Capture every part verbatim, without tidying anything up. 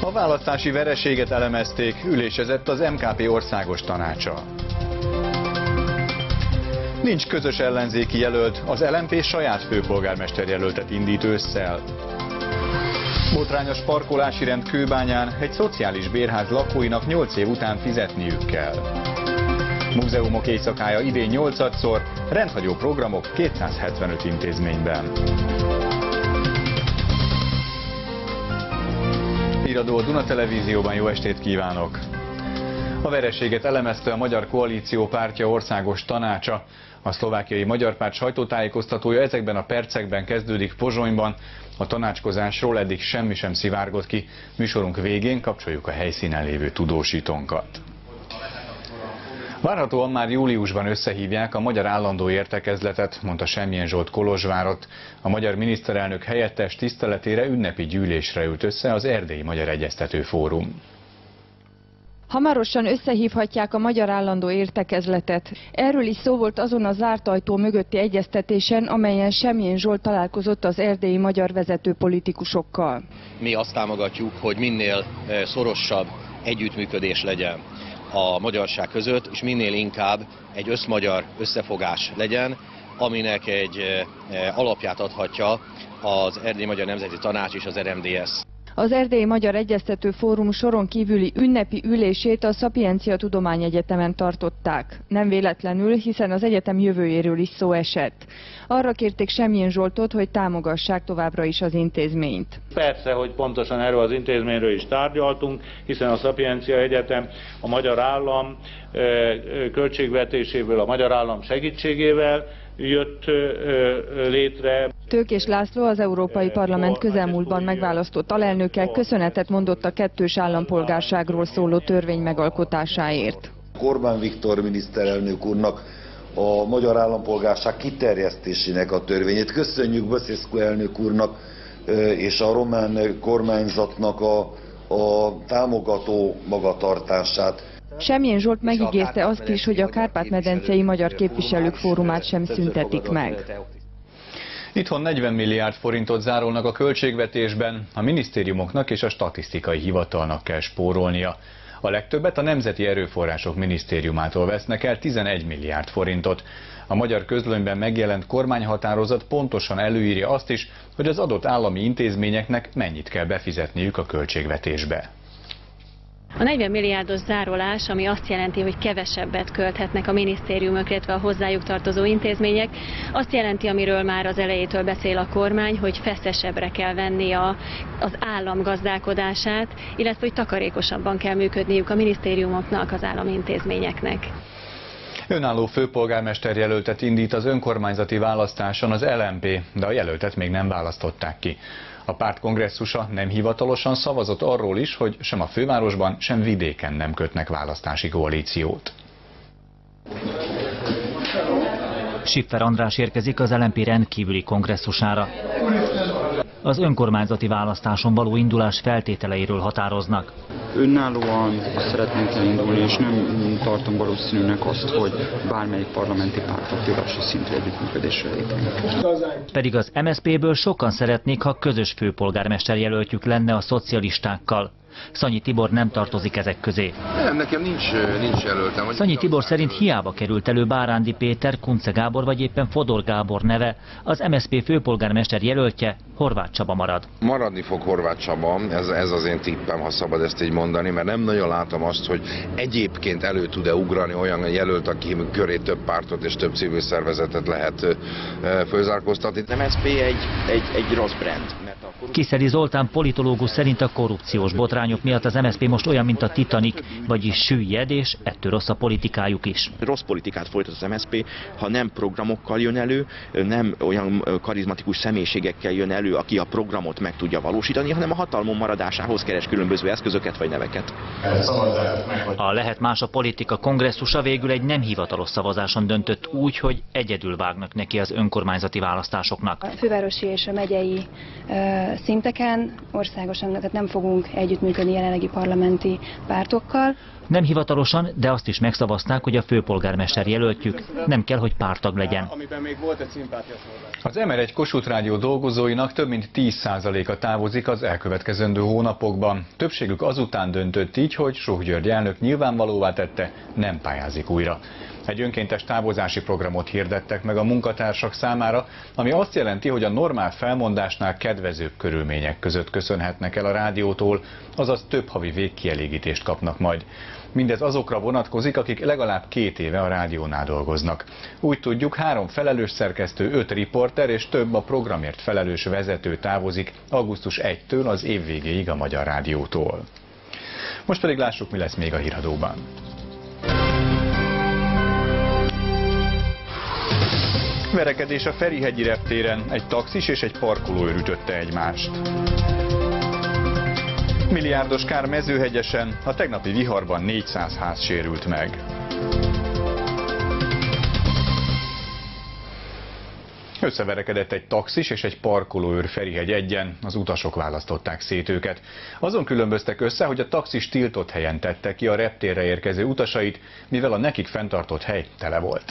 A választási vereséget elemezték, ülésezett az em ká pé országos tanácsa. Nincs közös ellenzéki jelölt, az el em pé saját főpolgármester jelöltet indít ősszel. Botrányos parkolási rend Kőbányán, egy szociális bérház lakóinak nyolc év után fizetniük kell. Múzeumok éjszakája idén nyolcadszor, rendhagyó programok kétszázhetvenöt intézményben. Híradó a Duna Televízióban, jó estét kívánok! A vereséget elemezte a Magyar Koalíció Pártja országos tanácsa. A szlovákiai Magyar Párt sajtótájékoztatója ezekben a percekben kezdődik Pozsonyban. A tanácskozásról eddig semmi sem szivárgott ki. Műsorunk végén kapcsoljuk a helyszínen lévő tudósítónkat. Várhatóan már júliusban összehívják a Magyar Állandó Értekezletet, mondta Semmien Zsolt Kolozsvárott. A magyar miniszterelnök helyettes tiszteletére ünnepi gyűlésre ült össze az Erdélyi Magyar Egyeztető Fórum. Hamarosan összehívhatják a Magyar Állandó Értekezletet. Erről is szó volt azon a zárt ajtó mögötti egyeztetésen, amelyen Semmien Zsolt találkozott az erdélyi magyar vezető politikusokkal. Mi azt támogatjuk, hogy minél szorosabb együttműködés legyen a magyarság között, és minél inkább egy összmagyar összefogás legyen, aminek egy alapját adhatja az Erdélyi Magyar Nemzeti Tanács és az er em dé es. Az Erdélyi Magyar Egyeztető Fórum soron kívüli ünnepi ülését a Szapiencia Tudományegyetemen tartották. Nem véletlenül, hiszen az egyetem jövőjéről is szó esett. Arra kérték Semmien Zsoltot, hogy támogassák továbbra is az intézményt. Persze, hogy pontosan erről az intézményről is tárgyaltunk, hiszen a Szapiencia Egyetem a magyar állam költségvetéséből, a magyar állam segítségével jött létre. Tőkés László, az Európai Parlament közelmúltban megválasztott alelnöke köszönetet mondott a kettős állampolgárságról szóló törvény megalkotásáért. Orbán Viktor miniszterelnök úrnak a magyar állampolgárság kiterjesztésének a törvényét. Köszönjük Băsescu elnök úrnak és a román kormányzatnak a, a támogató magatartását. Semmien Zsolt megígérte azt is, hogy a Kárpát-medencei Magyar Képviselők Fórumát sem szüntetik meg. Itthon negyven milliárd forintot zárolnak a költségvetésben, a minisztériumoknak és a statisztikai hivatalnak kell spórolnia. A legtöbbet a Nemzeti Erőforrások Minisztériumától vesznek el, tizenegy milliárd forintot. A Magyar Közlönyben megjelent kormányhatározat pontosan előírja azt is, hogy az adott állami intézményeknek mennyit kell befizetniük a költségvetésbe. A negyven milliárdos zárolás, ami azt jelenti, hogy kevesebbet költhetnek a minisztériumok, illetve a hozzájuk tartozó intézmények, azt jelenti, amiről már az elejétől beszél a kormány, hogy feszesebbre kell venni a, az állam gazdálkodását, illetve hogy takarékosabban kell működniük a minisztériumoknak, az állami intézményeknek. Önálló főpolgármester jelöltet indít az önkormányzati választáson az el em pé, de a jelöltet még nem választották ki. A párt kongresszusa nem hivatalosan szavazott arról is, hogy sem a fővárosban, sem vidéken nem kötnek választási koalíciót. Schiffer András érkezik az el em pé rendkívüli kongresszusára. Az önkormányzati választáson való indulás feltételeiről határoznak. Önállóan szeretnénk elindulni, és nem tartom valószínűnek azt, hogy bármelyik parlamenti pártok fővárosi szintű együttműködésre lépnek. Pedig az em es zé pé-ből sokan szeretnék, ha közös főpolgármester jelöltjük lenne a szocialistákkal. Szanyi Tibor nem tartozik ezek közé. Nem, nekem nincs, nincs jelöltem. Szanyi Tibor szerint hiába került elő Bárándi Péter, Kunce Gábor vagy éppen Fodor Gábor neve, az em es zé pé főpolgármester jelöltje Horváth Csaba marad. Maradni fog Horváth Csaba, ez, ez az én tippem, ha szabad ezt így mondani, mert nem nagyon látom azt, hogy egyébként elő tud-e ugrani olyan jelölt, aki köré több pártot és több civil szervezetet lehet fölzárkóztatni. Az em es zé pé egy, egy, egy rossz brand. Kiszeli Zoltán politológus szerint a korrupciós botrányok miatt az em es zé pé most olyan, mint a Titanic, vagyis süllyed, és ettől rossz a politikájuk is. Rossz politikát folytat az em es zé pé, ha nem programokkal jön elő, nem olyan karizmatikus személyiségekkel jön elő, aki a programot meg tudja valósítani, hanem a hatalmon maradásához keres különböző eszközöket vagy neveket. A Lehet Más a Politika kongresszusa végül egy nem hivatalos szavazáson döntött úgy, hogy egyedül vágnak neki az önkormányzati választásoknak. A fővárosi és a megyei szinteken, országosan, tehát nem fogunk együttműködni jelenlegi parlamenti pártokkal. Nem hivatalosan, de azt is megszavazták, hogy a főpolgármester jelöltjük nem kell, hogy párttag legyen. Az em er egy Kossuth Rádió dolgozóinak több mint tíz százaléka távozik az elkövetkezendő hónapokban. Többségük azután döntött így, hogy Soh György elnök nyilvánvalóvá tette, nem pályázik újra. Egy önkéntes távozási programot hirdettek meg a munkatársak számára, ami azt jelenti, hogy a normál felmondásnál kedvezőbb körülmények között köszönhetnek el a rádiótól, azaz több havi végkielégítést kapnak majd. Mindez azokra vonatkozik, akik legalább két éve a rádiónál dolgoznak. Úgy tudjuk, három felelős szerkesztő, öt riporter és több a programért felelős vezető távozik augusztus elsejétől az év végéig a Magyar Rádiótól. Most pedig lássuk, mi lesz még a híradóban. Verekedés a Ferihegyi reptéren, egy taxis és egy parkolóőr ütötte egymást. Milliárdos kár Mezőhegyesen, a tegnapi viharban négyszáz ház sérült meg. Összeverekedett egy taxis és egy parkolóőr Ferihegy egyen, az utasok választották szét őket. Azon különböztek össze, hogy a taxis tiltott helyen tette ki a reptérre érkező utasait, mivel a nekik fenntartott hely tele volt.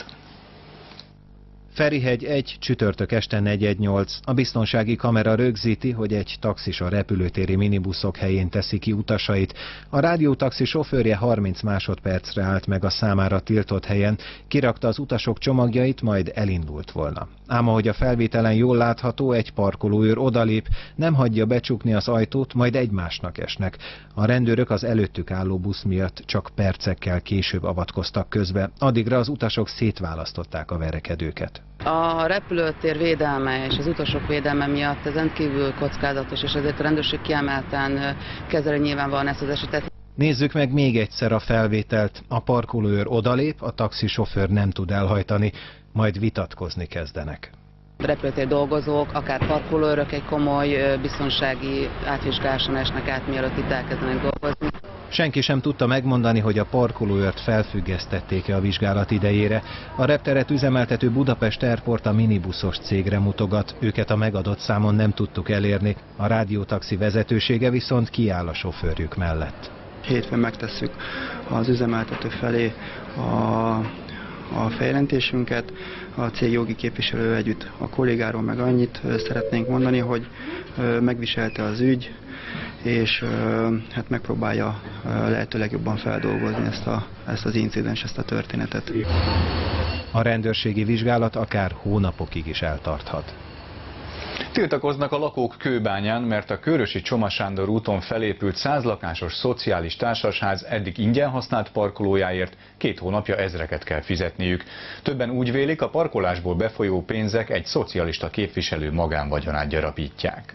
Ferihegy egy, csütörtök este negyven nyolc. A biztonsági kamera rögzíti, hogy egy taxis a repülőtéri minibuszok helyén teszi ki utasait. A rádiótaxi sofőrje harminc másodpercre állt meg a számára tiltott helyen, kirakta az utasok csomagjait, majd elindult volna. Ám ahogy a felvételen jól látható, egy parkolóőr odalép, nem hagyja becsukni az ajtót, majd egymásnak esnek. A rendőrök az előttük álló busz miatt csak percekkel később avatkoztak közbe, addigra az utasok szétválasztották a verekedőket. A repülőtér védelme és az utasok védelme miatt ez rendkívül kockázatos, és ezért a rendőrség kiemelten kezeli nyilvánvalóan ezt az esetet. Nézzük meg még egyszer a felvételt. A parkolóőr odalép, a taxisofőr nem tud elhajtani, majd vitatkozni kezdenek. A repülőtér dolgozók, akár parkolóőrök egy komoly biztonsági átvizsgáláson esnek át, mielőtt itt elkezdenek dolgozni. Senki sem tudta megmondani, hogy a parkolóőrt felfüggesztették-e a vizsgálat idejére. A repteret üzemeltető Budapest Airport a minibuszos cégre mutogat, őket a megadott számon nem tudtuk elérni. A rádiótaxi vezetősége viszont kiáll a sofőrjük mellett. Hétfőn megtesszük az üzemeltető felé a, a feljelentésünket. A cég jogi képviselő együtt a kollégáról meg annyit szeretnénk mondani, hogy megviselte az ügy, és hát megpróbálja lehetőleg jobban feldolgozni ezt, a, ezt az incidens, ezt a történetet. A rendőrségi vizsgálat akár hónapokig is eltarthat. Tiltakoznak a lakók Kőbányán, mert a Körösi Csoma Sándor úton felépült százlakásos szociális társasház eddig ingyen használt parkolójáért két hónapja ezreket kell fizetniük. Többen úgy vélik, a parkolásból befolyó pénzek egy szocialista képviselő magánvagyonát gyarapítják.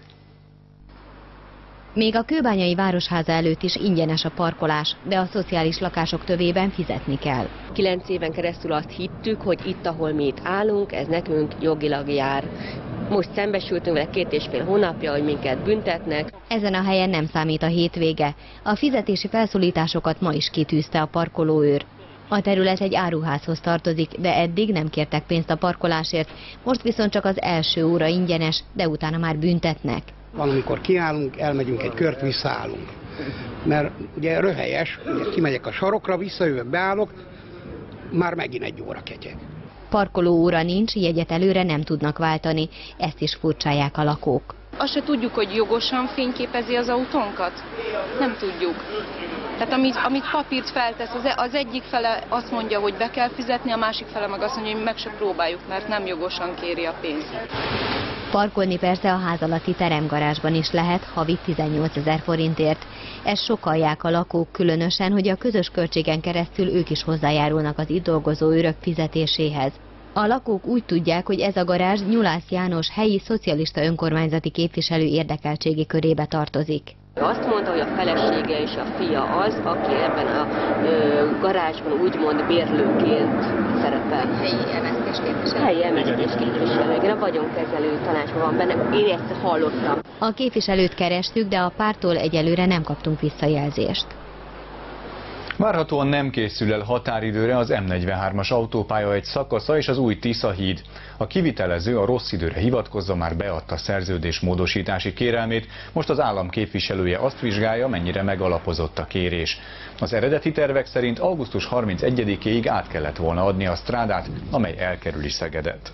Még a kőbányai városháza előtt is ingyenes a parkolás, de a szociális lakások tövében fizetni kell. Kilenc éven keresztül azt hittük, hogy itt, ahol mi itt állunk, ez nekünk jogilag jár. Most szembesültünk vele két és fél hónapja, hogy minket büntetnek. Ezen a helyen nem számít a hétvége. A fizetési felszólításokat ma is kitűzte a parkolóőr. A terület egy áruházhoz tartozik, de eddig nem kértek pénzt a parkolásért, most viszont csak az első óra ingyenes, de utána már büntetnek. Van, amikor kiállunk, elmegyünk egy kört, visszaállunk. Mert ugye röhelyes, ugye kimegyek a sarokra, visszajövök, beállok, már megint egy óra ketyeg. Parkolóóra nincs, jegyet előre nem tudnak váltani, ezt is furcsálják a lakók. Azt se tudjuk, hogy jogosan fényképezi az autónkat? Nem tudjuk. Tehát amit, amit papírt feltesz, az, az egyik fele azt mondja, hogy be kell fizetni, a másik fele meg azt mondja, hogy meg se próbáljuk, mert nem jogosan kéri a pénzt. Parkolni persze a ház alatti teremgarázsban is lehet, havi tizennyolcezer forintért. Ezt sokkalják a lakók, különösen, hogy a közös költségen keresztül ők is hozzájárulnak az itt dolgozó őrök fizetéséhez. A lakók úgy tudják, hogy ez a garázs Nyulász János helyi szocialista önkormányzati képviselő érdekeltségi körébe tartozik. Azt mondta, hogy a felesége és a fia az, aki ebben a ö, garázsban úgymond bérlőként szerepel. Helyi em es zé es képviselő. Helyi em es zé es képviselő. Igen, a vagyonkezelő tanácsban van benne. Én ezt hallottam. A képviselőt kerestük, de a pártól egyelőre nem kaptunk visszajelzést. Várhatóan nem készül el határidőre az M negyvenhármas autópálya egy szakasza és az új Tisza híd. A kivitelező a rossz időre hivatkozva már beadta szerződés módosítási kérelmét, most az állam képviselője azt vizsgálja, mennyire megalapozott a kérés. Az eredeti tervek szerint augusztus harmincegyedikéig át kellett volna adni a strádát, amely elkerüli Szegedet.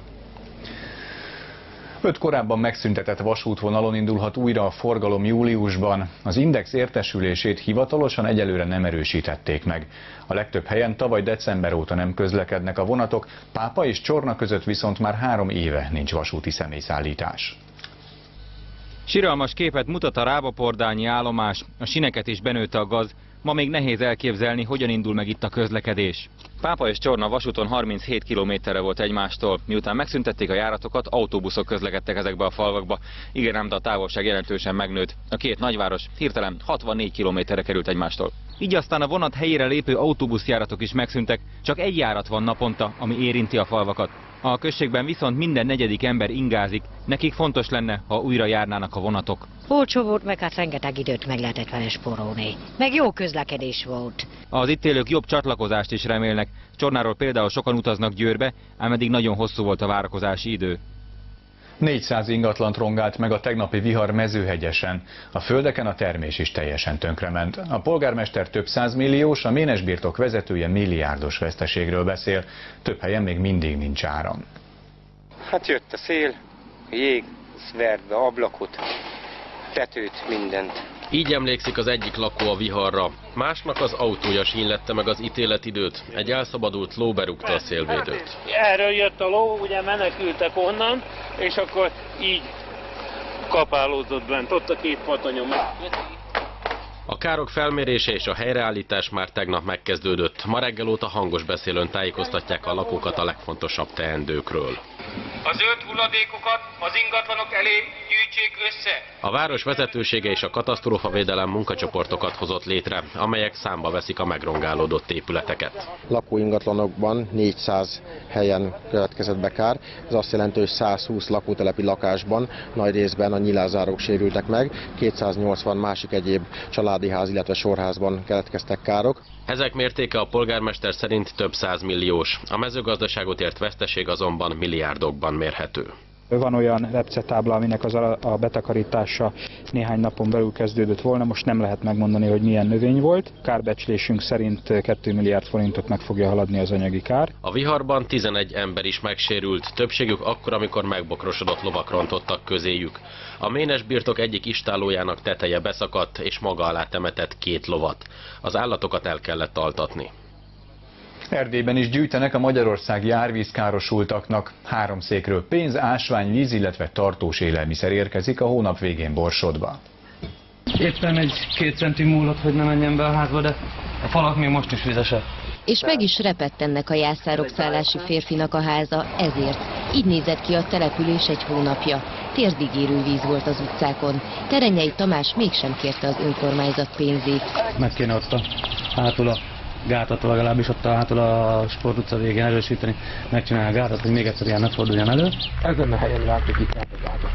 Öt korábban megszüntetett vasútvonalon indulhat újra a forgalom júliusban. Az Index értesülését hivatalosan egyelőre nem erősítették meg. A legtöbb helyen tavaly december óta nem közlekednek a vonatok, Pápa és Csorna között viszont már három éve nincs vasúti személyszállítás. Siralmas képet mutat a rábapordányi állomás, a sineket is benőtte a gaz, ma még nehéz elképzelni, hogyan indul meg itt a közlekedés. Pápa és Csorna vasúton harminchét kilométerre volt egymástól, miután megszüntették a járatokat, autóbuszok közlekedtek ezekbe a falvakba. Igen ám, de a távolság jelentősen megnőtt. A két nagyváros hirtelen hatvannégy kilométerre került egymástól. Így aztán a vonat helyére lépő autóbuszjáratok is megszűntek, csak egy járat van naponta, ami érinti a falvakat. A községben viszont minden negyedik ember ingázik, nekik fontos lenne, ha újra járnának a vonatok. Olcsó volt, meg hát rengeteg időt meg lehetett vele spórolni. Meg jó közlekedés volt. Az itt élők jobb csatlakozást is remélnek. Csornáról például sokan utaznak Győrbe, ám eddig nagyon hosszú volt a várakozási idő. négyszáz ingatlant rongált meg a tegnapi vihar Mezőhegyesen. A földeken a termés is teljesen tönkrement. A polgármester több százmilliós, a Ménes birtok vezetője milliárdos veszteségről beszél. Több helyen még mindig nincs áram. Hát jött a szél, jég, szvert be ablakot, tetőt, mindent. Így emlékszik az egyik lakó a viharra. Másnak az autója sínylette meg az ítéletidőt. Egy elszabadult ló berúgta a szélvédőt. Erről jött a ló, ugye menekültek onnan, és akkor így kapálódott bent, ott a két patanyom. A károk felmérése és a helyreállítás már tegnap megkezdődött. Ma reggel óta hangos beszélőn tájékoztatják a lakókat a legfontosabb teendőkről. A zöld hulladékokat az ingatlanok elé gyűjtsék össze. A város vezetősége és a katasztrófavédelem munkacsoportokat hozott létre, amelyek számba veszik a megrongálódott épületeket. Lakóingatlanokban négyszáz helyen következett be kár. Ez azt jelenti, hogy százhúsz lakótelepi lakásban nagy részben a nyilázárók sérültek meg, kétszáznyolcvan másik egyéb családi ház, illetve sorházban keletkeztek károk. Ezek mértéke a polgármester szerint több százmilliós. A mezőgazdaságot ért veszteség azonban milliárdokban mérhető. Van olyan repcetábla, aminek az a betakarítása néhány napon belül kezdődött volna, most nem lehet megmondani, hogy milyen növény volt. Kárbecslésünk szerint két milliárd forintot meg fogja haladni az anyagi kár. A viharban tizenegy ember is megsérült, többségük akkor, amikor megbokrosodott lovak rontottak közéjük. A Ménes birtok egyik istállójának teteje beszakadt, és maga alá temetett két lovat. Az állatokat el kellett altatni. Erdélyben is gyűjtenek a magyarországi árvízkárosultaknak. Három székről pénz, ásvány, víz, illetve tartós élelmiszer érkezik a hónap végén Borsodba. Éppen egy két centi múlott, hogy ne menjen be a házba, de a falak még most is vizesek. És meg is repett ennek a jászárok szállási férfinak a háza, ezért. Így nézett ki a település egy hónapja. Térdig érő víz volt az utcákon. Terenyei Tamás mégsem kérte az önkormányzat pénzét. Meg kéne ott a hátul a gátat, legalábbis ott a hátul a Sport utca végén erősíteni, megcsinálni a gátat, hogy még egyszer ilyen ne forduljon elő. Ez lenne helyen látjuk itt a gátat.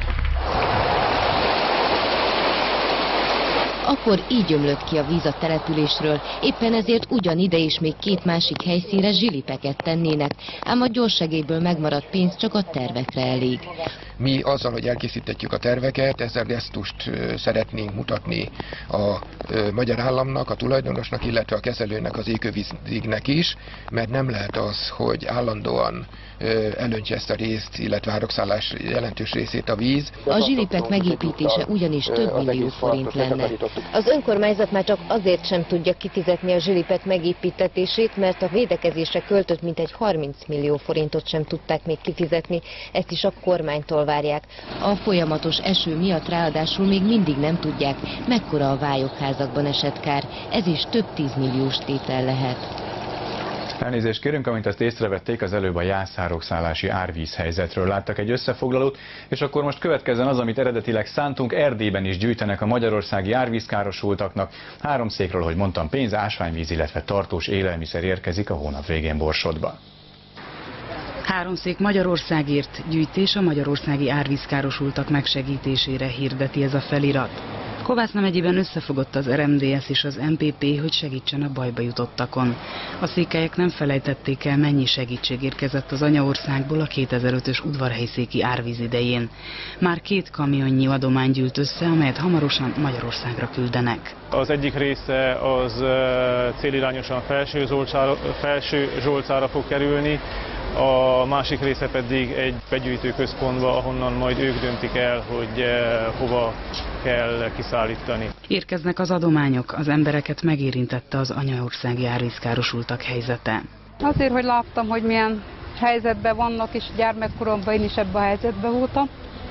Akkor így ömlött ki a víz a településről, éppen ezért ugyanide és még két másik helyszínre zsilipeket tennének, ám a gyorssegélyből megmaradt pénz csak a tervekre elég. Mi azzal, hogy elkészítetjük a terveket, ezzel gesztust szeretnénk mutatni a magyar államnak, a tulajdonosnak, illetve a kezelőnek, az Ékövizignek is, mert nem lehet az, hogy állandóan elöntse ezt a részt, illetve árokszállás jelentős részét a víz. A zsilipek megépítése ugyanis több millió forint lenne. Az önkormányzat már csak azért sem tudja kifizetni a zsilipek megépítetését, mert a védekezésre költött mintegy harminc millió forintot sem tudták még kifizetni, ezt is a kormánytól várják. A folyamatos eső miatt ráadásul még mindig nem tudják, mekkora a vályokházakban esett kár, ez is több tízmilliós tétel lehet. Elnézést kérünk, amint azt észrevették, az előbb a jászárokszállási árvízhelyzetről láttak egy összefoglalót, és akkor most következzen az, amit eredetileg szántunk. Erdélyben is gyűjtenek a magyarországi árvízkárosultaknak. Három székről, hogy mondtam, pénz, ásványvíz, illetve tartós élelmiszer érkezik a hónap végén Borsodba. Háromszék Magyarországért gyűjtés a magyarországi árvízkárosultak megsegítésére hirdeti ez a felirat. Kovászna megyében összefogott az er em dé es és az em pé pé, hogy segítsen a bajba jutottakon. A székelyek nem felejtették el, mennyi segítség érkezett az anyaországból a kétezer-ötös udvarhelyszéki árvíz idején. Már két kamionnyi adomány gyűlt össze, amelyet hamarosan Magyarországra küldenek. Az egyik része az célirányosan Felső Zsolcára, Felső Zsolcára fog kerülni, a másik része pedig egy begyűjtő központba, ahonnan majd ők döntik el, hogy hova kell kiszállítani. Érkeznek az adományok, az embereket megérintette az anyaországi árvízkárosultak helyzete. Azért, hogy láttam, hogy milyen helyzetben vannak, és gyermekkoromban én is ebben a helyzetben voltam.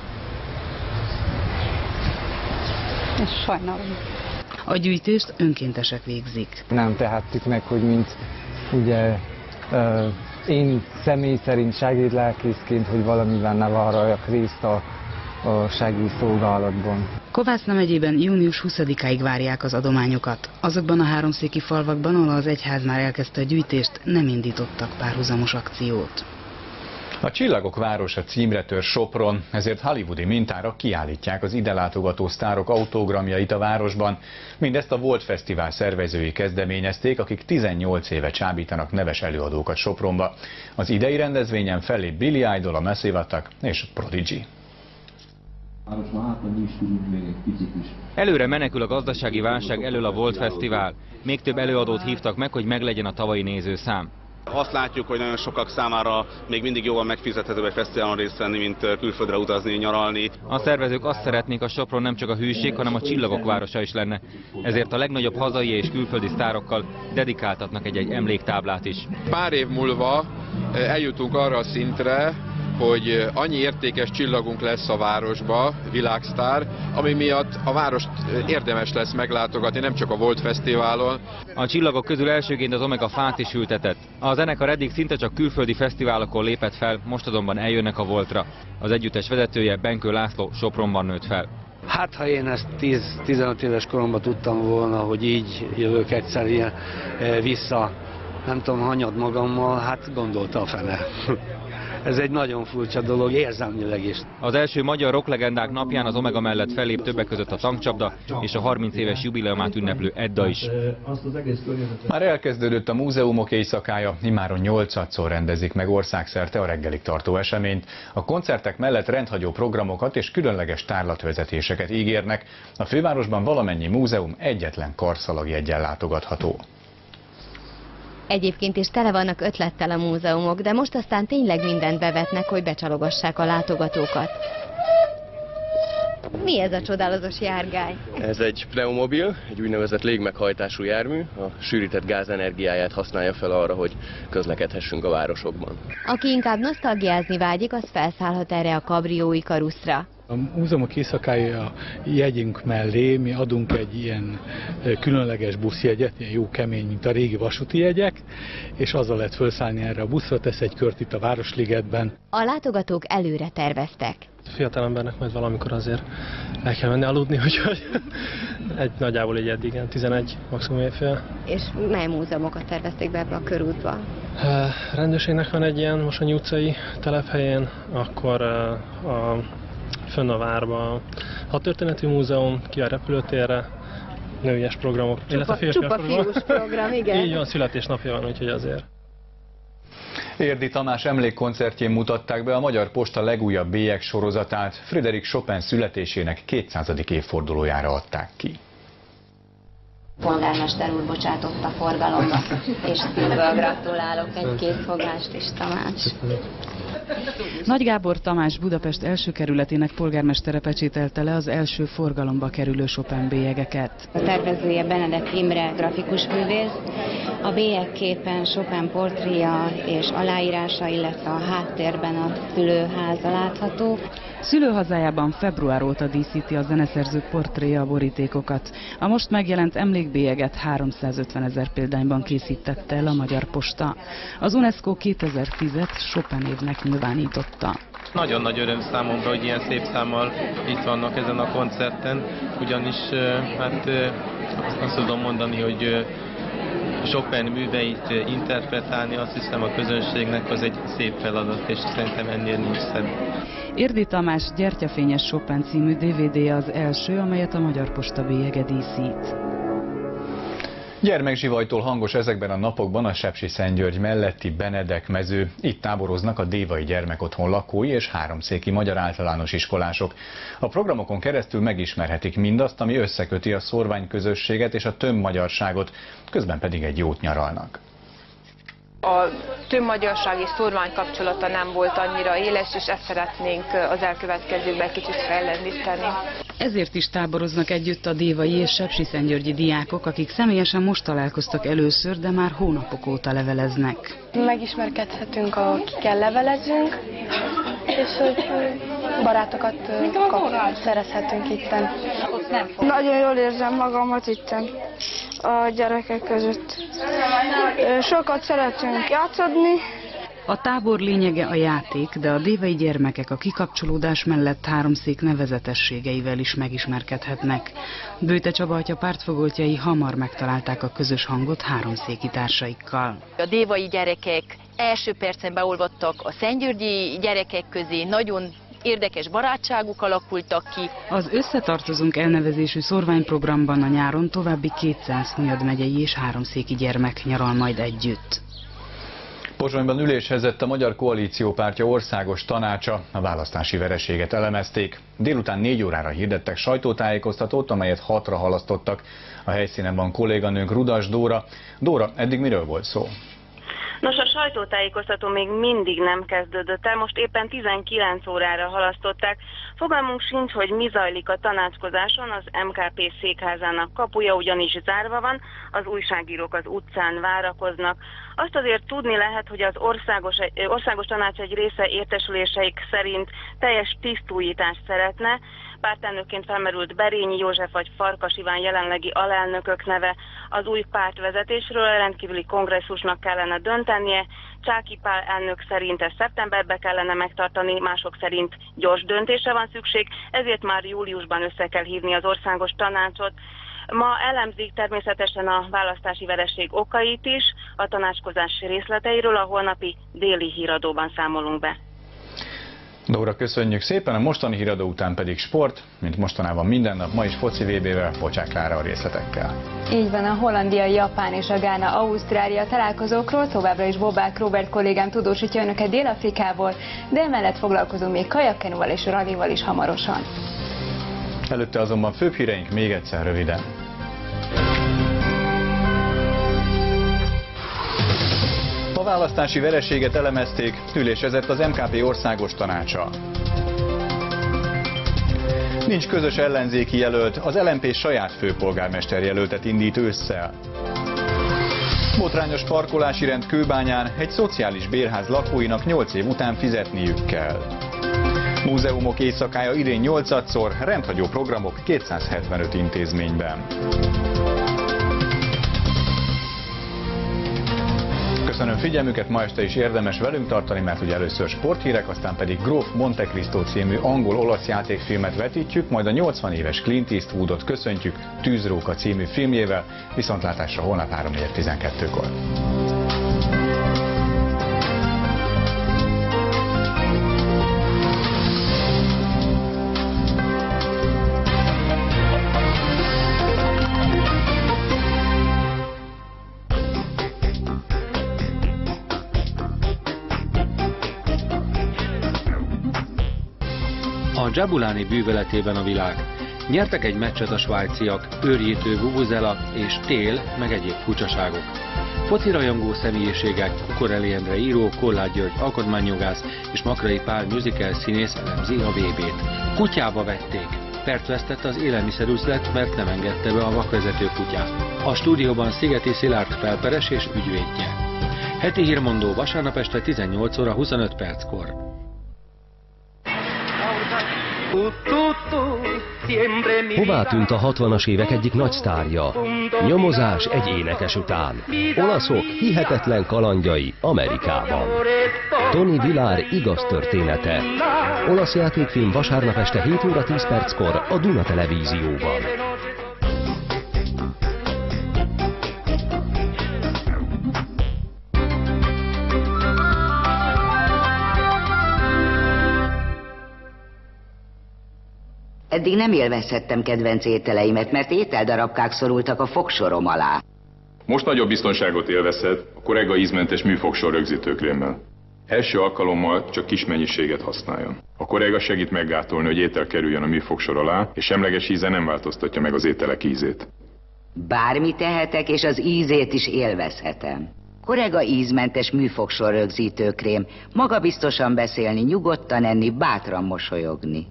És sajnálom. A gyűjtést önkéntesek végzik. Nem tehettük meg, hogy mint ugye uh, én személy szerint segédlelkészként, hogy valamivel ne vállaljak részt a, a segélyszolgálatban. Kovászna megyében június huszadikáig várják az adományokat. Azokban a háromszéki falvakban, ahol az egyház már elkezdte a gyűjtést, nem indítottak párhuzamos akciót. A Csillagok városa címre tör Sopron, ezért hollywoodi mintára kiállítják az ide látogató sztárok autogramjait a városban. Mindezt a Volt Fesztivál szervezői kezdeményezték, akik tizennyolc éve csábítanak neves előadókat Sopronba. Az idei rendezvényen fellép Billy Idol, a Massive Attack és Prodigy. Előre menekül a gazdasági válság elől a Volt Fesztivál. Még több előadót hívtak meg, hogy meglegyen a tavalyi nézőszám. Azt látjuk, hogy nagyon sokak számára még mindig jóval megfizethetőbb egy fesztiválon részt venni, mint külföldre utazni, nyaralni. A szervezők azt szeretnék, a Sopron nem csak a hűség, hanem a csillagok városa is lenne. Ezért a legnagyobb hazai és külföldi sztárokkal dedikáltatnak egy-egy emléktáblát is. Pár év múlva eljutunk arra a szintre, hogy annyi értékes csillagunk lesz a városba, világsztár, ami miatt a várost érdemes lesz meglátogatni, nem csak a Volt Fesztiválon. A csillagok közül elsőként az Omega fát is ültetett. A zenekar eddig szinte csak külföldi fesztiválokon lépett fel, most azonban eljönnek a Voltra. Az együttes vezetője, Benkő László Sopronban nőtt fel. Hát, ha én ezt tíz-tizenöt éves koromban tudtam volna, hogy így jövök egyszer ilyen vissza, nem tudom, hanyad magammal, hát gondolta a fene. Ez egy nagyon furcsa dolog, érzelmileg is. Az első magyar rocklegendák napján az Omega mellett fellép többek között a Tankcsapda és a harminc éves jubileumát ünneplő Edda is. Már elkezdődött a múzeumok éjszakája, immáron nyolcadszor rendezik meg országszerte a reggelig tartó eseményt. A koncertek mellett rendhagyó programokat és különleges tárlatvezetéseket ígérnek. A fővárosban valamennyi múzeum egyetlen karszalagjeggyel látogatható. Egyébként is tele vannak ötlettel a múzeumok, de most aztán tényleg mindent bevetnek, hogy becsalogassák a látogatókat. Mi ez a csodálatos járgály? Ez egy pneumobil, egy úgynevezett légmeghajtású jármű, a sűrített gáz energiáját használja fel arra, hogy közlekedhessünk a városokban. Aki inkább nosztalgiázni vágyik, az felszállhat erre a Cabrio Icarusra. A múzeumok éjszakája jegyünk mellé mi adunk egy ilyen különleges buszjegyet, ilyen jó kemény, mint a régi vasúti jegyek, és azzal lehet felszállni erre a buszra, tesz egy kört itt a Városligetben. A látogatók előre terveztek. Fiatal embernek majd valamikor azért el kell menni aludni, úgyhogy egy nagyjából egy eddig, tizenegy, maximum éjfél. És mely múzeumokat tervezték be ebbe a körútba? A rendőrségnek van egy ilyen Mosonyi utcai telephelyén, akkor a fönn a várba a Történeti Múzeum, ki a repülőtérre, nőies programok, Csupa, illetve férfias csupa programok. fiús program, igen. Így van, születésnapja van, úgyhogy azért. Érdi Tamás emlékkoncertjén mutatták be a Magyar Posta legújabb bélyeg sorozatát, Frédéric Chopin születésének kétszázadik évfordulójára adták ki. Polgármester úr bocsátott a forgalomba, és szívből gratulálok, egy készfogást is, Tamás. Nagy Gábor Tamás Budapest első kerületének polgármestere pecsételte le az első forgalomba kerülő Chopin bélyegeket. A tervezője Benedek Imre grafikus művész, a bélyegképen Chopin portréja és aláírása, illetve a háttérben a szülőháza látható. Szülőhazájában február óta díszíti a zeneszerzők portréja a borítékokat. A most megjelent emlékbélyeget háromszázötvenezer példányban készítette el a Magyar Posta. Az UNESCO kétezer-tízet Chopin évnek nyilvánította. Nagyon nagy öröm számomra, hogy ilyen szép számmal itt vannak ezen a koncerten, ugyanis hát azt tudom mondani, hogy Chopin műveit interpretálni, azt hiszem a közönségnek az egy szép feladat, és szerintem ennél nincs szebb. Érdi Tamás Gyertyafényes Chopin című dé vé dé-je az első, amelyet a Magyar Posta bélyege díszít. Gyermekzsivajtól hangos ezekben a napokban a Sepsiszentgyörgy melletti Benedek mező. Itt táboroznak a Dévai Gyermekotthon lakói és háromszéki magyar általános iskolások. A programokon keresztül megismerhetik mindazt, ami összeköti a szórványközösséget és a tömbmagyarságot, közben pedig egy jót nyaralnak. A tömbmagyarság és szórvány kapcsolata nem volt annyira éles, és ezt szeretnénk az elkövetkezőkben kicsit fellendíteni. Ezért is táboroznak együtt a dévai és sepsiszentgyörgyi diákok, akik személyesen most találkoztak először, de már hónapok óta leveleznek. Megismerkedhetünk, akikkel levelezünk, és hogy barátokat szerezhetünk itten. Nagyon jól érzem magamat itten a gyerekek között. Sokat szeretünk játszani. A tábor lényege a játék, de a dévai gyermekek a kikapcsolódás mellett háromszék nevezetességeivel is megismerkedhetnek. Bőte Csaba atya pártfogoltjai hamar megtalálták a közös hangot háromszéki társaikkal. A dévai gyerekek első percen beolvadtak a szentgyörgyi gyerekek közé, nagyon érdekes barátságuk alakultak ki. Az Összetartozunk elnevezésű szórványprogramban a nyáron további kétszáz Hunyad megyei és háromszéki gyermek nyaral majd együtt. Pozsonyban üléshezett a Magyar Koalíció Pártja országos tanácsa, a választási vereséget elemezték. Délután négy órára hirdettek sajtótájékoztatót, amelyet hatra halasztottak. A helyszínen van kolléganőnk Rudas Dóra. Dóra, eddig miről volt szó? Nos, a sajtótájékoztató még mindig nem kezdődött el, most éppen tizenkilenc órára halasztották. Fogalmunk sincs, hogy mi zajlik a tanácskozáson, az em ká pé székházának kapuja ugyanis zárva van, az újságírók az utcán várakoznak. Azt azért tudni lehet, hogy az országos, országos tanács egy része értesüléseik szerint teljes tisztújítást szeretne. Pártelnökként felmerült Berényi József vagy Farkas Iván jelenlegi alelnökök neve. Az új pártvezetésről rendkívüli kongresszusnak kellene döntenie. Csáky Pál elnök szerint ezt szeptemberben kellene megtartani, mások szerint gyors döntésre van szükség, ezért már júliusban össze kell hívni az országos tanácsot. Ma elemzik természetesen a választási vereség okait is, a tanácskozás részleteiről a holnapi Déli Híradóban számolunk be. Dóra, köszönjük szépen, a mostani híradó után pedig sport, mint mostanában minden nap, ma is foci vé bével, Pocsák Klára a részletekkel. Így van, a Hollandia, Japán és a Gána, Ausztrália találkozókról továbbra is Bobák Róbert kollégám tudósítja önöket Dél-Afrikából, de emellett foglalkozunk még kajakkenúval és rallival is hamarosan. Előtte azonban főbb híreink még egyszer röviden. A választási vereséget elemezték, ülésezett az em ká pé országos tanácsa. Nincs közös ellenzéki jelölt, az el em pé saját főpolgármester jelöltet indít ősszel. Botrányos parkolási rend Kőbányán, egy szociális bérház lakóinak nyolc év után fizetniük kell. Múzeumok éjszakája idén nyolcadszor, rendhagyó programok kétszázhetvenöt intézményben. Köszönöm figyelmüket, ma este is érdemes velünk tartani, mert ugye először sporthírek, aztán pedig Gróf Monte Cristo című angol-olasz játékfilmet vetítjük, majd a nyolcvan éves Clint Eastwoodot köszöntjük Tűzróka című filmjével, viszontlátásra holnap három tizenkettőkor. A Jabulani bűvöletében a világ. Nyertek egy meccset a svájciak, őrjítő vuvuzela és tél, meg egyéb furcsaságok. Focirajongó személyiségek, Koreli Endre író, Kolláth György alkotmányjogász és Makrai Pál musical színész elemzi a vé bét. Kutyába vették. Pert vesztett az élelmiszerüzlet, mert nem engedte be a vakvezető kutyát. A stúdióban Szigeti Szilárd felperes és ügyvédje. Heti hírmondó vasárnap este tizennyolc óra huszonöt perckor. Hová tűnt a hatvanas évek egyik nagy sztárja? Nyomozás egy énekes után. Olaszok hihetetlen kalandjai Amerikában. Tony Villar igaz története. Olasz játékfilm vasárnap este hét óra tíz perckor a Duna Televízióban. Eddig nem élvezhettem kedvenc ételeimet, mert ételdarabkák szorultak a fogsorom alá. Most nagyobb biztonságot élvezhet a Corega ízmentes műfogsor rögzítőkrémmel. Első alkalommal csak kis mennyiséget használjon. A Corega segít meggátolni, hogy étel kerüljön a műfogsor alá, és semleges íze nem változtatja meg az ételek ízét. Bármit tehetek, és az ízét is élvezhetem. Corega ízmentes műfogsor rögzítőkrém. Magabiztosan beszélni, nyugodtan enni, bátran mosolyogni.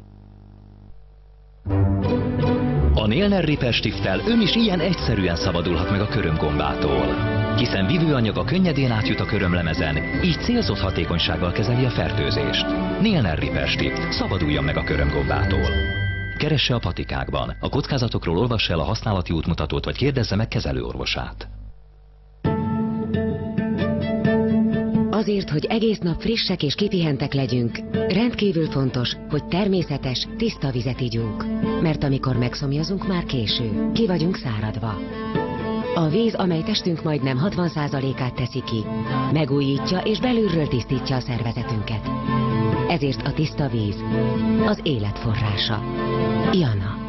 A Nélner Ripper Stifttel ön is ilyen egyszerűen szabadulhat meg a körömgombától. Hiszen vívőanyaga könnyedén átjut a körömlemezen, így célzott hatékonysággal kezeli a fertőzést. Nélner Ripper Stift, szabaduljon meg a körömgombától. Keresse a patikákban. A kockázatokról olvassa el a használati útmutatót, vagy kérdezze meg kezelőorvosát. Azért, hogy egész nap frissek és kipihentek legyünk, rendkívül fontos, hogy természetes, tiszta vizet igyunk. Mert amikor megszomjazunk, már késő, ki vagyunk száradva. A víz, amely testünk majdnem hatvan százalékát teszi ki, megújítja és belülről tisztítja a szervezetünket. Ezért a tiszta víz az élet forrása. Iana.